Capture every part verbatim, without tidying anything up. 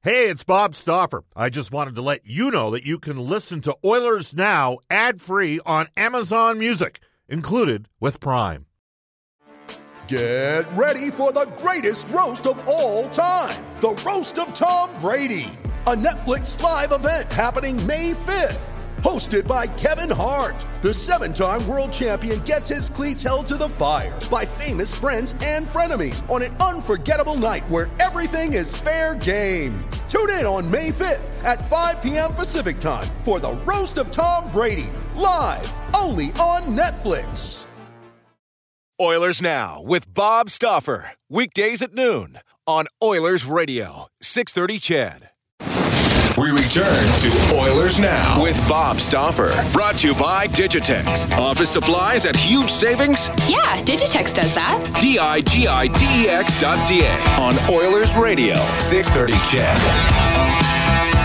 Hey, it's Bob Stauffer. I just wanted to let you know that you can listen to Oilers Now ad-free on Amazon Music, included with Prime. Get ready for the greatest roast of all time, the Roast of Tom Brady, a Netflix live event happening May fifth. Hosted by Kevin Hart, the seven-time world champion gets his cleats held to the fire by famous friends and frenemies on an unforgettable night where everything is fair game. Tune in on May fifth at five p.m. Pacific time for the Roast of Tom Brady, live only on Netflix. Oilers Now with Bob Stauffer, weekdays at noon on Oilers Radio, six thirty C H E D. We return to Oilers Now with Bob Stauffer. Brought to you by Digitex. Office supplies at huge savings? Yeah, Digitex does that. D I G I T E X dot C A. On Oilers Radio, six thirty C H E D.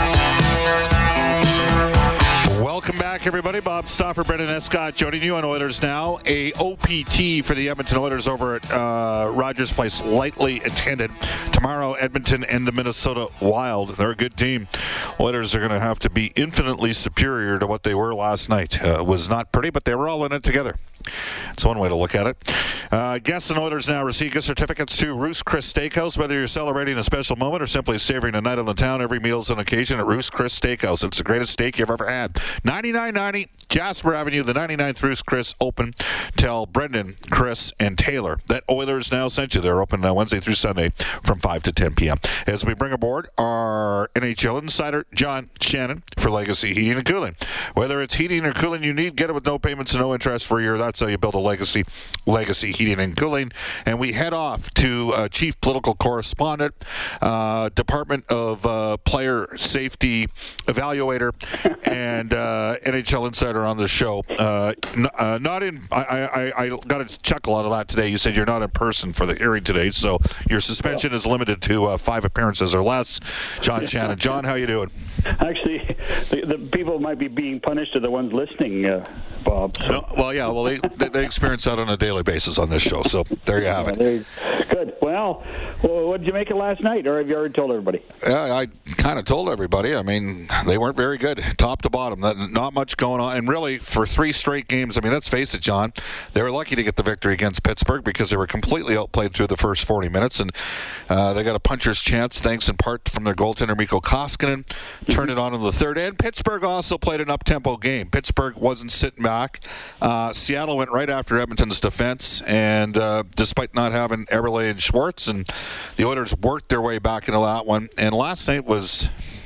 Welcome back, everybody. Bob Stauffer, Brendan Escott joining you on Oilers Now. A O P T for the Edmonton Oilers over at uh, Rogers Place, lightly attended. Tomorrow, Edmonton and the Minnesota Wild. They're a good team. Oilers are going to have to be infinitely superior to what they were last night. Uh, it was not pretty, but they were all in it together. It's one way to look at it. Uh, guests and Oilers Now receive gift certificates to Ruth's Chris Steakhouse. Whether you're celebrating a special moment or simply savoring a night on the town, every meal's an occasion at Ruth's Chris Steakhouse. It's the greatest steak you've ever had. ninety-nine ninety Jasper Avenue, the ninety-ninth Ruth's Chris, open. Tell Brendan, Chris, and Taylor that Oilers Now sent you. They're open uh, Wednesday through Sunday from five to ten p.m. As we bring aboard our N H L insider, John Shannon, for Legacy Heating and Cooling. Whether it's heating or cooling you need, get it with no payments and no interest for a year. That's how you build a legacy. Legacy Heating and Cooling. And we head off to uh, Chief Political Correspondent, uh, Department of uh, Player Safety Evaluator, and uh, N H L insider on the show. Uh, n- uh, not in. I, I, I got a chuckle out of that today. You said you're not in person for the hearing today, so your suspension is limited to uh, five appearances or less. John Shannon. John, how you doing? Actually, the, the people might be being punished are the ones listening, uh, Bob. So. No, well, yeah. Well, they, they they experience that on a daily basis on this show. So there you have it. Good. Well, well, what did you make of last night, or have you already told everybody? Yeah, I kind of told everybody. I mean, they weren't very good, top to bottom. Not much going on. And really, for three straight games, I mean, let's face it, John, they were lucky to get the victory against Pittsburgh because they were completely outplayed through the first forty minutes. And uh, they got a puncher's chance, thanks in part from their goaltender, Mikko Koskinen. Turned it on in the third. And Pittsburgh also played an up-tempo game. Pittsburgh wasn't sitting back. Uh, Seattle went right after Edmonton's defense. And uh, despite not having Eberle and Schwartz, and the Oilers worked their way back into that one. And last night was,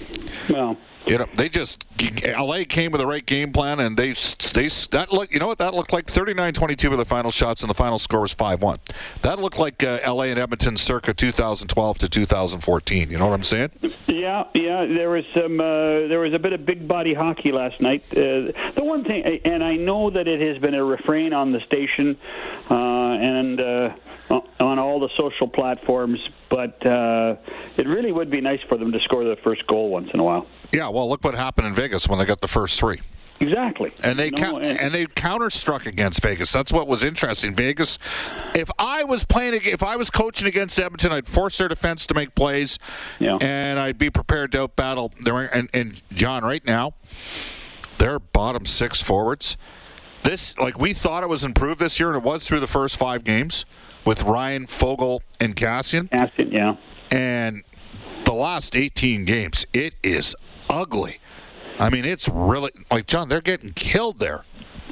well, you know, they just L A came with the right game plan, and they they that look. You know what that looked like? thirty-nine twenty-two were the final shots, and the final score was five one. That looked like uh, L A and Edmonton circa two thousand twelve to two thousand fourteen. You know what I'm saying? Yeah, yeah. There was some. Uh, there was a bit of big body hockey last night. Uh, the one thing, and I know that it has been a refrain on the station uh, and uh, on all the social platforms, but uh, it really would be nice for them to score the first goal once in a while. Yeah, well, look what happened in Vegas when they got the first three. Exactly. And they no, ca- and, and they counter-struck against Vegas. That's what was interesting. Vegas, if I was playing, if I was coaching against Edmonton, I'd force their defense to make plays, yeah. and I'd be prepared to out-battle. And, and John, right now, their bottom six forwards, this like we thought it was improved this year, and it was through the first five games with Ryan, Fogle, and Kassian. Kassian, yeah. And the last eighteen games, it is ugly. I mean, it's really like, John, they're getting killed there.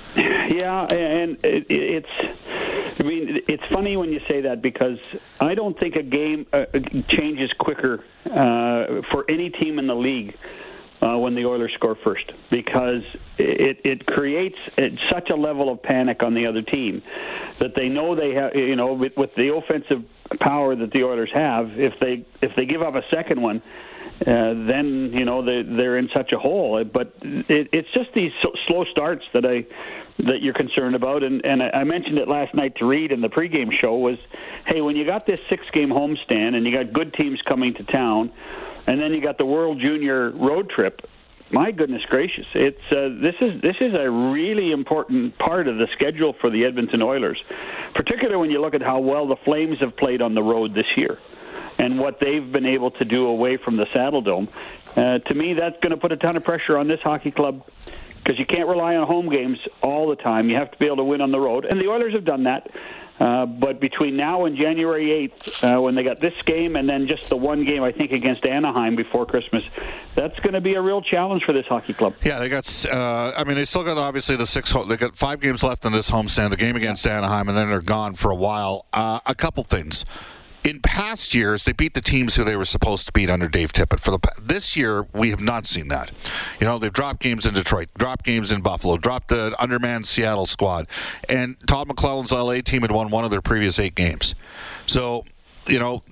Yeah, and it, it's. I mean, it's funny when you say that because I don't think a game uh, changes quicker uh, for any team in the league uh, when the Oilers score first, because it it creates such a level of panic on the other team that they know they have. You know, with, with the offensive power that the Oilers have, if they if they give up a second one. Uh, then you know they, they're in such a hole. But it, it's just these so, slow starts that I that you're concerned about. And, and I mentioned it last night to Reed in the pregame show was, hey, when you got this six-game homestand and you got good teams coming to town, and then you got the World Junior road trip. My goodness gracious! It's uh, this is this is a really important part of the schedule for the Edmonton Oilers, particularly when you look at how well the Flames have played on the road this year. and what they've been able to do away from the Saddle Dome, uh, to me, that's going to put a ton of pressure on this hockey club, because you can't rely on home games all the time. You have to be able to win on the road, and the Oilers have done that. Uh, but between now and January eighth, uh, when they got this game and then just the one game, I think, against Anaheim before Christmas, that's going to be a real challenge for this hockey club. Yeah, they got, uh, I mean, they still got, obviously, the six, they got five games left in this homestand, the game against Anaheim, and then they're gone for a while. Uh, a couple things. In past years, they beat the teams who they were supposed to beat under Dave Tippett. For the this year, we have not seen that. You know, they've dropped games in Detroit, dropped games in Buffalo, dropped the undermanned Seattle squad, and Todd McClellan's L A team had won one of their previous eight games. So, you know,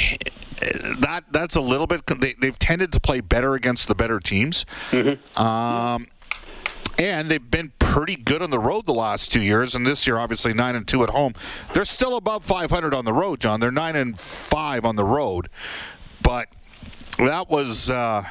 that that's a little bit. They, they've tended to play better against the better teams. Mm-hmm. Um, And they've been pretty good on the road the last two years, and this year, obviously, nine and two at home. They're still above five hundred on the road, John. They're nine and five on the road, but that was. Uh,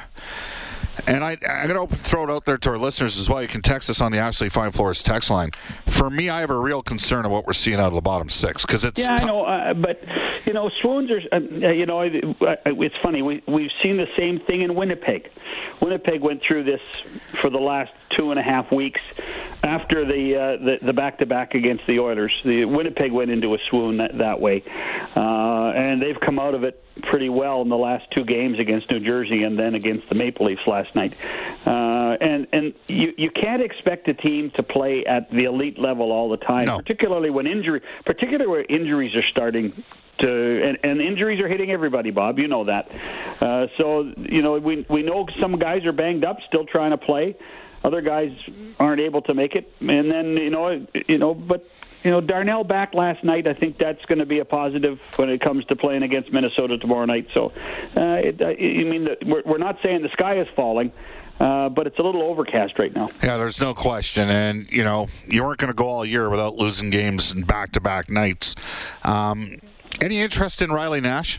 and I, I'm going to throw it out there to our listeners as well. You can text us on the Ashley Fine Floors text line. For me, I have a real concern of what we're seeing out of the bottom six, because it's. Yeah, I know, uh, but you know, swoons are. Uh, you know, it's funny. We we've seen the same thing in Winnipeg. Winnipeg went through this for the last two and a half weeks after the uh, the, the back-to-back against the Oilers. The Winnipeg went into a swoon that, that way, uh, and they've come out of it pretty well in the last two games against New Jersey and then against the Maple Leafs last night. Uh, and and you you can't expect a team to play at the elite level all the time, no. particularly when injury, particularly where injuries are starting to, and, and injuries are hitting everybody, Bob. You know that. Uh, so you know we we know some guys are banged up, still trying to play. Other guys aren't able to make it, and then you know you know, but. You know, Darnell back last night. I think that's going to be a positive when it comes to playing against Minnesota tomorrow night. So, uh, it, uh, you mean that we're, we're not saying the sky is falling, uh, but it's a little overcast right now. Yeah, there's no question. And, you know, you weren't going to go all year without losing games in back-to-back nights. Um, any interest in Riley Nash?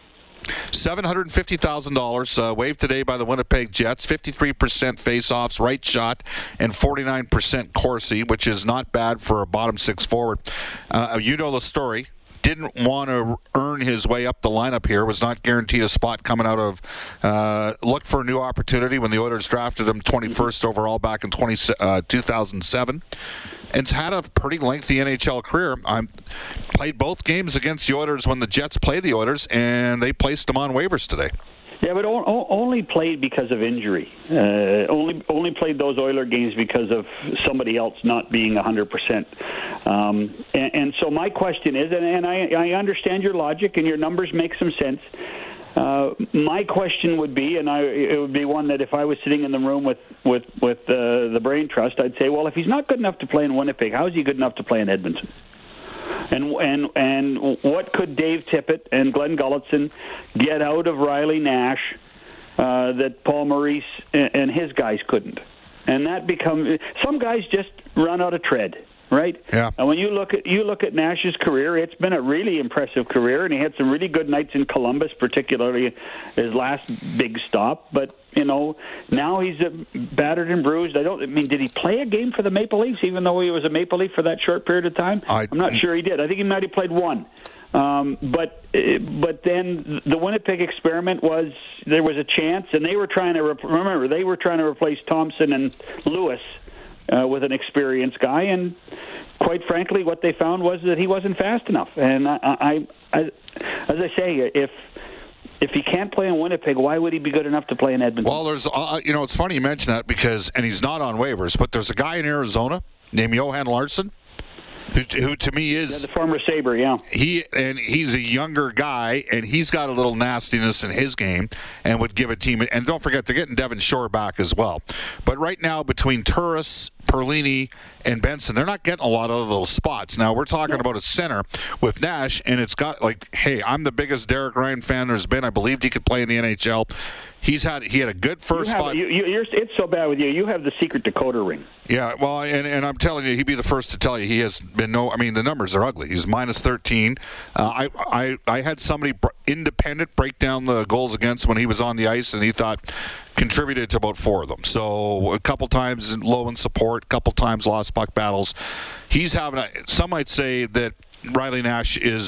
seven hundred fifty thousand dollars uh, waived today by the Winnipeg Jets. fifty-three percent face-offs, right shot, and forty-nine percent Corsi, which is not bad for a bottom six forward. Uh, you know the story. Didn't want to earn his way up the lineup here. Was not guaranteed a spot coming out of. Uh, looked for a new opportunity when the Oilers drafted him twenty-first overall back in twenty, uh, two thousand seven. And's had a pretty lengthy N H L career. I played both games against the Oilers when the Jets played the Oilers, and they placed him on waivers today. Yeah, but o- only played because of injury. Uh, only only played those Oiler games because of somebody else not being one hundred percent. Um, and, and so my question is, and, and I, I understand your logic and your numbers make some sense. Uh, my question would be, and I, it would be one that if I was sitting in the room with with with uh, the Brain Trust, I'd say, well, if he's not good enough to play in Winnipeg, how is he good enough to play in Edmonton? And and and what could Dave Tippett and Glenn Gulutzan get out of Riley Nash uh, that Paul Maurice and, and his guys couldn't? And that becomes some guys just run out of tread. Right? Yeah. And when you look at you look at Nash's career, it's been a really impressive career, and he had some really good nights in Columbus, particularly his last big stop. But you know, now he's battered and bruised. I don't. I mean, did he play a game for the Maple Leafs, even though he was a Maple Leaf for that short period of time? I, I'm not sure he did. I think he might have played one. Um, but but then the Winnipeg experiment was there was a chance, and they were trying to re- remember they were trying to replace Thompson and Lewis. Uh, with an experienced guy, and quite frankly, what they found was that he wasn't fast enough. And I, I, I, as I say, if if he can't play in Winnipeg, why would he be good enough to play in Edmonton? Well, there's, uh, you know, it's funny you mention that because, and he's not on waivers, but there's a guy in Arizona named Johan Larsson. Who, who to me is yeah, the former Sabre, yeah. He and he's a younger guy, and he's got a little nastiness in his game, and would give a team. And don't forget, they're getting Devin Shore back as well. But right now, between Turris, Perlini, and Benson, they're not getting a lot of those spots. Now we're talking about a center with Nash, and it's got like, hey, I'm the biggest Derek Ryan fan there's been. I believed he could play in the N H L. He's had he had a good first you have, five. You, you, you're, it's so bad with you. You have the secret decoder ring. Yeah, well, and, and I'm telling you, he'd be the first to tell you he has been no. I mean, the numbers are ugly. He's minus thirteen. Uh, I I I had somebody br- independent break down the goals against when he was on the ice, and he thought contributed to about four of them. So a couple times low in support, a couple times lost puck battles. He's having a, some might say that Riley Nash is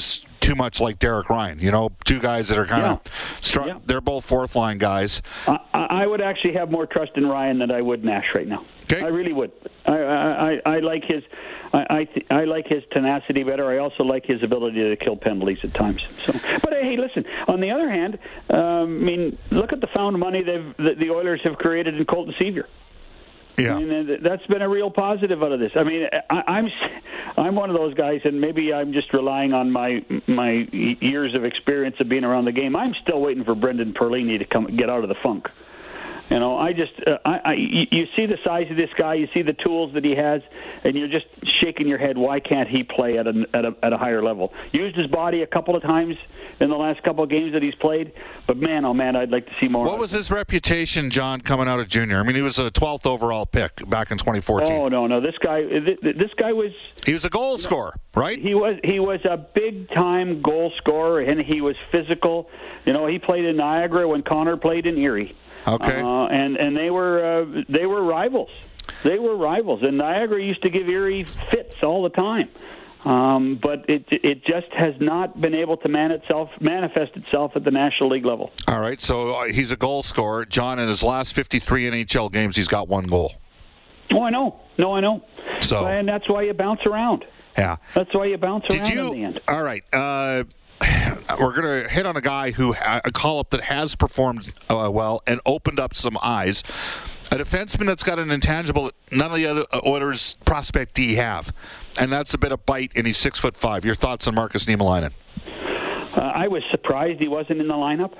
too much like Derek Ryan. You know, two guys that are kind of, Yeah. str- Yeah. they're both fourth line guys. I, I would actually have more trust in Ryan than I would Nash right now. Okay. I really would. I I, I, I like his I I, th- I like his tenacity better. I also like his ability to kill penalties at times. So, but hey, listen. On the other hand, um, I mean, look at the found money they've the, the Oilers have created in Colton Sevier. Yeah. I mean, that's been a real positive out of this. I mean, I, I'm I'm one of those guys, and maybe I'm just relying on my my years of experience of being around the game. I'm still waiting for Brendan Perlini to come get out of the funk. You know, I just uh, I, I you see the size of this guy, you see the tools that he has, and you're just shaking your head. Why can't he play at a at a, at a higher level? Used his body a couple of times in the last couple of games that he's played, but man, oh man, I'd like to see more. What was his reputation, John, coming out of junior? I mean, he was a twelfth overall pick back in twenty fourteen. Oh no, no, this guy, this guy was. He was a goal scorer, right? He was he was a big time goal scorer, and he was physical. You know, he played in Niagara when Connor played in Erie. Okay. Uh, and and they were uh, they were rivals. They were rivals, and Niagara used to give Erie fits all the time. Um, but it it just has not been able to man itself manifest itself at the National League level. All right, so uh, he's a goal scorer. John, in his last fifty-three N H L games, he's got one goal. Oh, I know. No, I know. So, and that's why you bounce around. Yeah. That's why you bounce Did around you, in the end. All right. Uh, we're going to hit on a guy who a call-up that has performed uh, well and opened up some eyes. A defenseman that's got an intangible that none of the other Oilers prospect D have, and that's a bit of bite, and he's six foot five. Your thoughts on Markus Niemelainen? Uh, I was surprised he wasn't in the lineup.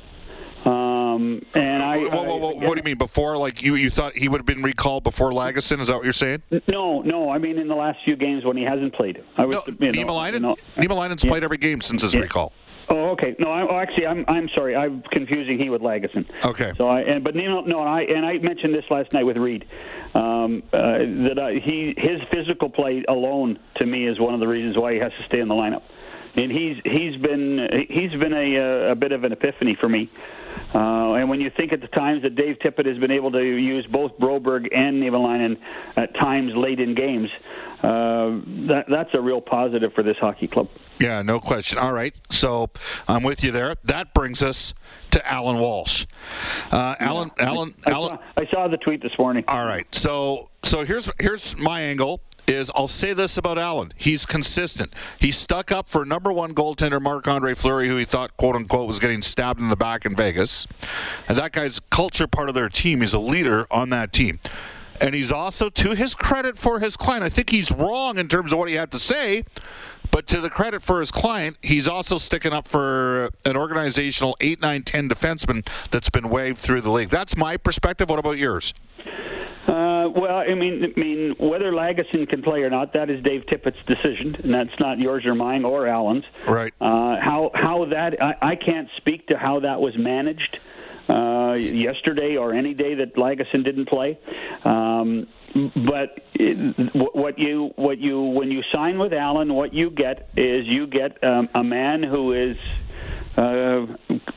Um, and I, whoa, whoa, whoa, I, what do you mean? Before, like you, you thought he would have been recalled before Lagesson? Is that what you're saying? No, no. I mean, in the last few games when he hasn't played, I was. No, you know, Niemelainen. You know, Niemelainen's yeah. played every game since his yeah. recall. Oh, okay. No, I, oh, actually, I'm I'm sorry. I'm confusing he with Lagesson. Okay. So I and but no, no, and I and I mentioned this last night with Reed um, uh, that I, he his physical play alone to me is one of the reasons why he has to stay in the lineup, and he's he's been he's been a a bit of an epiphany for me. Uh, and when you think at the times that Dave Tippett has been able to use both Broberg and Niemelainen at times late in games, uh, that, that's a real positive for this hockey club. Yeah, no question. All right, so I'm with you there. That brings us to Alan Walsh. Uh, Alan, Yeah. Alan, I, Alan. I, saw, I saw the tweet this morning. All right, so so here's here's my angle. Is I'll say this about Allen. He's consistent. He stuck up for number one goaltender Marc-Andre Fleury, who he thought, quote-unquote, was getting stabbed in the back in Vegas. And that guy's culture part of their team. He's a leader on that team. And he's also, to his credit for his client, I think he's wrong in terms of what he had to say, but to the credit for his client, he's also sticking up for an organizational eight, nine, ten defenseman that's been waved through the league. That's my perspective. What about yours? Uh, well, I mean, I mean, whether Lagesson can play or not, that is Dave Tippett's decision, and that's not yours or mine or Allen's. Right. Uh, how how that I, I can't speak to how that was managed uh, yesterday or any day that Lagesson didn't play. Um, but it, what you what you when you sign with Allen, what you get is you get um, a man who is. Uh,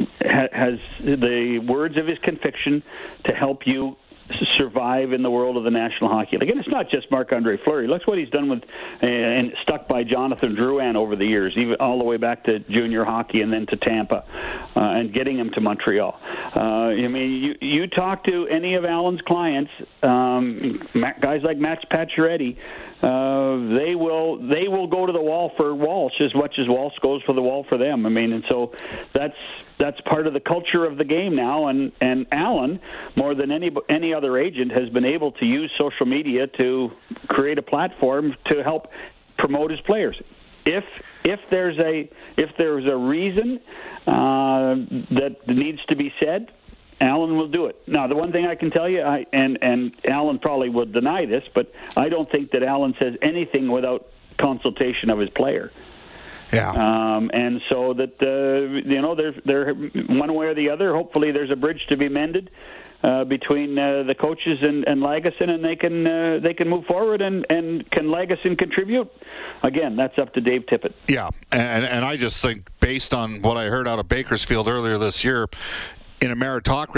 has the words of his conviction to help you survive in the world of the National Hockey League. And it's not just Marc-Andre Fleury. Look what he's done with uh, and stuck by Jonathan Drouin over the years, even all the way back to junior hockey and then to Tampa, uh, and getting him to Montreal. Uh, I mean, you you talk to any of Allen's clients, um, guys like Max Pacioretty, uh, they will they will go to the wall for Walsh as much as Walsh goes for the wall for them. I mean, and so that's that's part of the culture of the game now, and, and Allen, more than any any other agent, has been able to use social media to create a platform to help promote his players. If if there's a if there's a reason uh, that needs to be said, Allen will do it. Now, the one thing I can tell you, I, and and Allen probably would deny this, but I don't think that Allen says anything without consultation of his player. Yeah. Um, and so that uh, you know, they're they're one way or the other. Hopefully, there's a bridge to be mended uh, between uh, the coaches and, and Lagesson, and they can uh, they can move forward. And, and can Lagesson contribute? Again, that's up to Dave Tippett. Yeah, and and I just think based on what I heard out of Bakersfield earlier this year, in a meritocracy,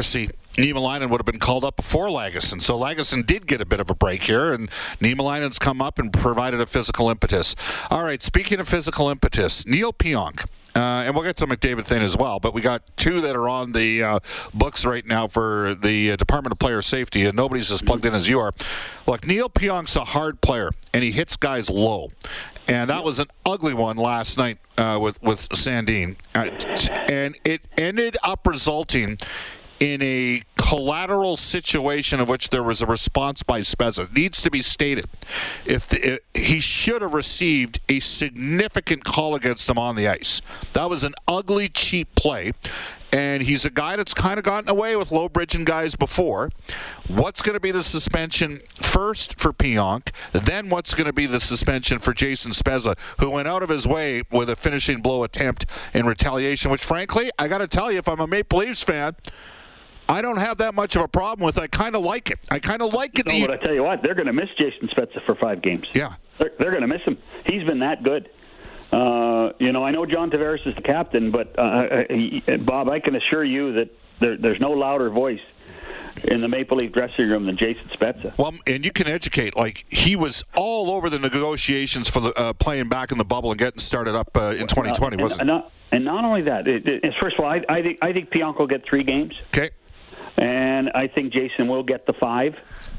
Niemelainen would have been called up before Lagesson. So Lagesson did get a bit of a break here, and Niemelainen's come up and provided a physical impetus. All right, speaking of physical impetus, Neil Pionk. Uh, and we'll get to the McDavid thing as well, but we got two that are on the uh, books right now for the uh, Department of Player Safety, and nobody's as plugged in as you are. Look, Neil Pionk's a hard player, and he hits guys low. And that was an ugly one last night uh, with, with Sandin. Uh, and it ended up resulting in a collateral situation of which there was a response by Spezza. It needs to be stated. If the, it, he should have received a significant call against him on the ice. That was an ugly, cheap play. And he's a guy that's kind of gotten away with low bridging guys before. What's going to be the suspension first for Pionk? Then what's going to be the suspension for Jason Spezza, who went out of his way with a finishing blow attempt in retaliation, which frankly, I got to tell you, if I'm a Maple Leafs fan, I don't have that much of a problem with it. I kind of like it. I kind of like it. No, but I tell you what, they're going to miss Jason Spezza for five games. Yeah. They're, they're going to miss him. He's been that good. Uh, you know, I know John Tavares is the captain, but uh, he, Bob, I can assure you that there, there's no louder voice in the Maple Leaf dressing room than Jason Spezza. Well, and you can educate. Like, he was all over the negotiations for the uh, playing back in the bubble and getting started up uh, in twenty twenty, and, wasn't and it? Not, and not only that, it, it, first of all, I, I think I think Pionk will get three games. Okay. And I think Jason will get the five.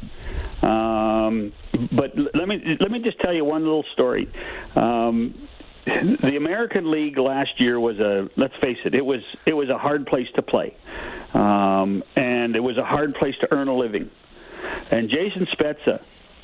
Um, but let me let me just tell you one little story. Um, the American League last year was a, let's face it, it was it was a hard place to play, um, and it was a hard place to earn a living. And Jason Spezza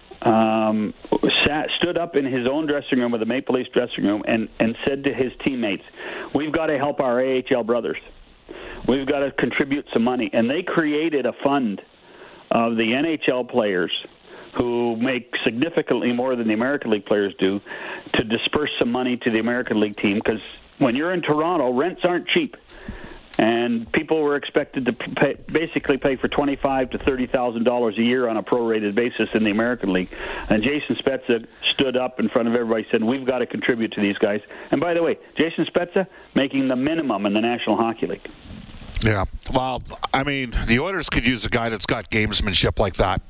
um, sat, stood up in his own dressing room, with the Maple Leafs dressing room, and, and said to his teammates, "We've got to help our A H L brothers. We've got to contribute some money." And they created a fund of the N H L players who make significantly more than the American League players do to disperse some money to the American League team, because when you're in Toronto, rents aren't cheap. And people were expected to pay, basically pay for twenty-five to thirty thousand dollars a year on a prorated basis in the American League. And Jason Spezza stood up in front of everybody and said, "We've got to contribute to these guys." And by the way, Jason Spezza making the minimum in the National Hockey League. Yeah. Well, I mean, the Oilers could use a guy that's got gamesmanship like that.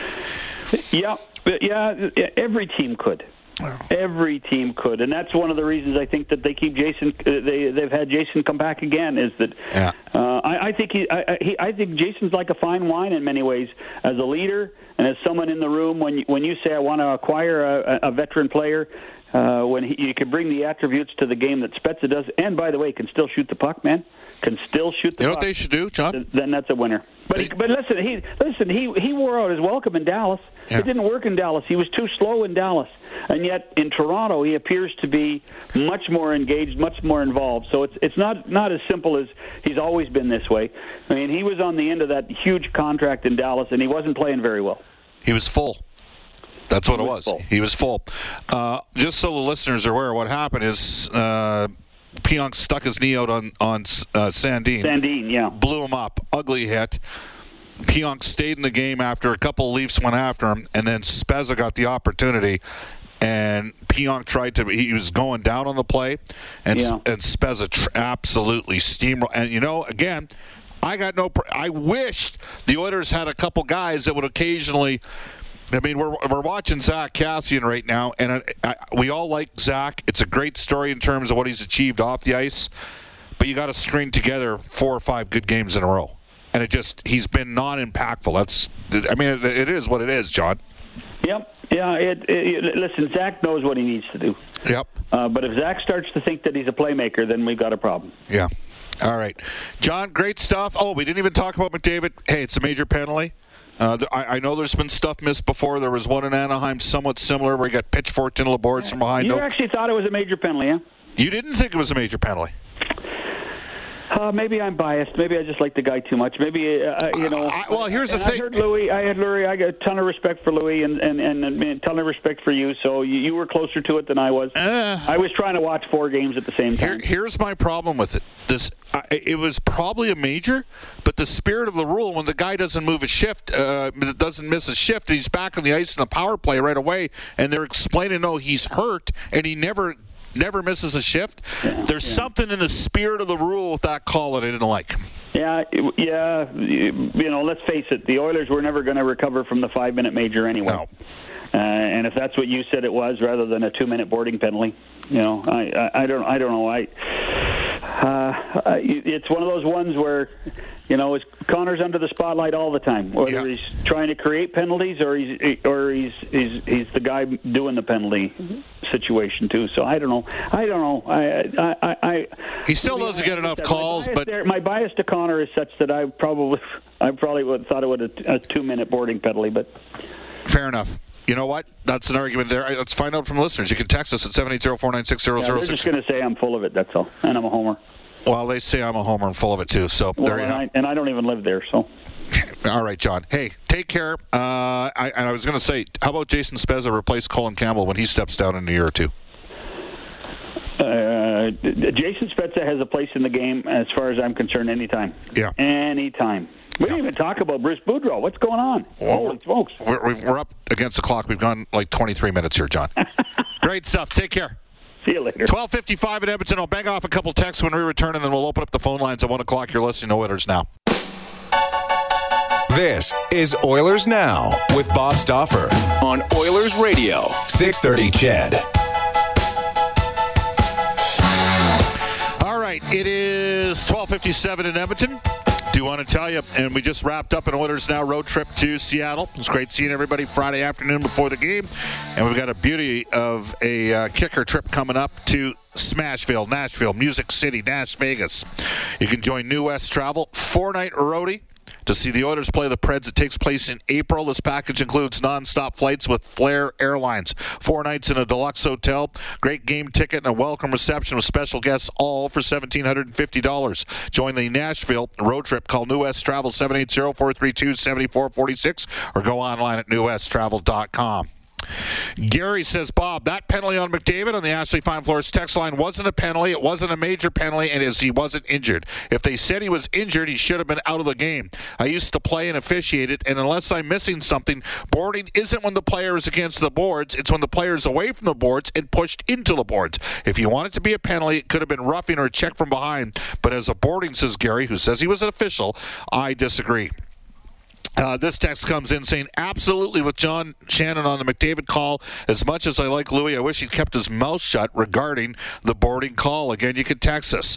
Yeah, yeah. Every team could. Every team could, and that's one of the reasons I think that they keep Jason. Uh, they they've had Jason come back again. Is that yeah. uh, I, I think he I, he I think Jason's like a fine wine in many ways, as a leader and as someone in the room. When you, when you say I want to acquire a, a veteran player, uh, when he, you can bring the attributes to the game that Spezza does, and by the way, can still shoot the puck, man. Can still shoot the You know puck. what they should do, John? Then that's a winner. But he, but listen, he listen he he wore out his welcome in Dallas. Yeah. It didn't work in Dallas. He was too slow in Dallas, and yet in Toronto he appears to be much more engaged, much more involved. So it's it's not not as simple as he's always been this way. I mean, he was on the end of that huge contract in Dallas, and he wasn't playing very well. He was full. That's what He it was was. full. He was full. Uh, just so the listeners are aware, what happened is uh, Pionk stuck his knee out on on uh, Sandin. Sandin, yeah. Blew him up. Ugly hit. Pionk stayed in the game after a couple of Leafs went after him, and then Spezza got the opportunity, and Pionk tried to. He was going down on the play, and Yeah. and Spezza tr- absolutely steamrolled. And you know, again, I got no. Pr- I wished the Oilers had a couple guys that would occasionally. I mean, we're we're watching Zach Kassian right now, and I, I, we all like Zach. It's a great story in terms of what he's achieved off the ice, but you got to string together four or five good games in a row, and it just he's been non-impactful. That's I mean, it, it is what it is, John. Yep. Yeah. It, it, listen, Zach knows what he needs to do. Yep. Uh, but if Zach starts to think that he's a playmaker, then we've got a problem. Yeah. All right, John. Great stuff. Oh, we didn't even talk about McDavid. Hey, it's a major penalty. Uh, I, I know there's been stuff missed before. There was one in Anaheim somewhat similar where he got pitchforked into the boards from behind. You No, actually thought it was a major penalty, huh? you didn't think it was a major penalty. Uh, maybe I'm biased. Maybe I just like the guy too much. Maybe uh, you know. I, well, here's the and thing. I heard Louis. I had Louis. I got a ton of respect for Louis, and and, and, and a ton of respect for you. So you, you were closer to it than I was. Uh, I was trying to watch four games at the same Here, time. here's my problem with it. This I, it was probably a major, but the spirit of the rule, when the guy doesn't move a shift, uh, doesn't miss a shift, and he's back on the ice in the power play right away, and they're explaining, no, he's hurt, and he never never misses a shift. Yeah, There's yeah. something in the spirit of the rule with that call that I didn't like. Yeah, yeah. You know, let's face it. The Oilers were never going to recover from the five-minute major anyway. No. Uh, and if that's what you said it was, rather than a two-minute boarding penalty, you know, I, I, I don't, I don't know. I, uh, it's one of those ones where, you know, it's, Connor's under the spotlight all the time. Whether Yeah. he's trying to create penalties or he's, or he's, he's, he's the guy doing the penalty situation too. So I don't know. I don't know. I, I, I. He still doesn't get enough calls, my but there, my bias to Connor is such that I probably, I probably would thought it would a, a two-minute boarding penalty, but fair enough. You know what? That's an argument there. Let's find out from listeners. You can text us at seven eight zero, four nine six, zero zero yeah, they're six. just going to say I'm full of it, that's all. And I'm a homer. Well, they say I'm a homer and full of it, too. So Well, there you and, have I, and I don't even live there, so. All right, John. Hey, take care. Uh, I, and I was going to say, how about Jason Spezza replace Colin Campbell when he steps down in a year or two? Uh, Jason Spezza has a place in the game, as far as I'm concerned, anytime. Yeah. Anytime. We didn't even talk about Bruce Boudreau. What's going on? Well, Holy smokes. We're, we've- we're up against the clock. We've gone like twenty-three minutes here, John. Great stuff. Take care. See you later. twelve fifty-five at Edmonton. I'll bang off a couple texts when we return, and then we'll open up the phone lines at one o'clock. You're listening to Oilers Now. This is Oilers Now with Bob Stauffer on Oilers Radio, six thirty C H E D. All right, it is twelve fifty-seven in Edmonton. Do want to tell you, and we just wrapped up an Oilers Now road trip to Seattle. It was great seeing everybody Friday afternoon before the game, and we've got a beauty of a uh, kicker trip coming up to Smashville, Nashville, Music City, Nash Vegas. You can join New West Travel, four-night roadie to see the Oilers play the Preds. It takes place in April. This package includes nonstop flights with Flair Airlines. Four nights in a deluxe hotel, great game ticket, and a welcome reception with special guests, all for one thousand seven hundred fifty dollars. Join the Nashville road trip. Call New West Travel, seven eight zero, four three two, seven four four six, or go online at new west travel dot com. Gary says, Bob, that penalty on McDavid on the Ashley Fine Floors text line wasn't a penalty. It wasn't a major penalty, and as he wasn't injured. If they said he was injured, he should have been out of the game. I used to play and officiate it, and unless I'm missing something, boarding isn't when the player is against the boards. It's when the player is away from the boards and pushed into the boards. If you want it to be a penalty, it could have been roughing or a check from behind. But as a boarding, says Gary, who says he was an official, I disagree. Uh, this text comes in saying, absolutely with John Shannon on the McDavid call. As much as I like Louis, I wish he'd kept his mouth shut regarding the boarding call. Again, you can text us.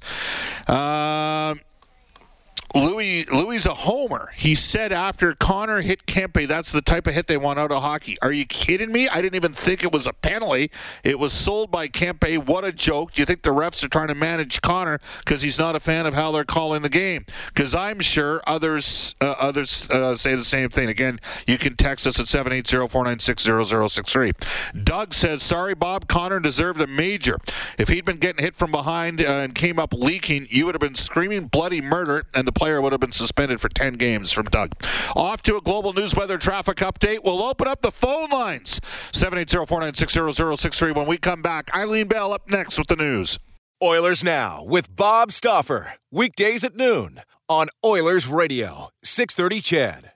Uh, Louis, Louis' a homer. He said after Connor hit Kempe, that's the type of hit they want out of hockey. Are you kidding me? I didn't even think it was a penalty. It was sold by Kempe. What a joke. Do you think the refs are trying to manage Connor because he's not a fan of how they're calling the game? Because I'm sure others uh, others uh, say the same thing. Again, you can text us at seven eight zero, four nine six, zero zero six three. Doug says, sorry, Bob, Connor deserved a major. If he'd been getting hit from behind uh, and came up leaking, you would have been screaming bloody murder, and the player would have been suspended for ten games. From Doug. Off to a global news weather traffic update. We'll open up the phone lines. seven eight zero, four nine six, zero zero six three. When we come back, Eileen Bell up next with the news. Oilers Now with Bob Stauffer. Weekdays at noon on Oilers Radio, six thirty C H E D.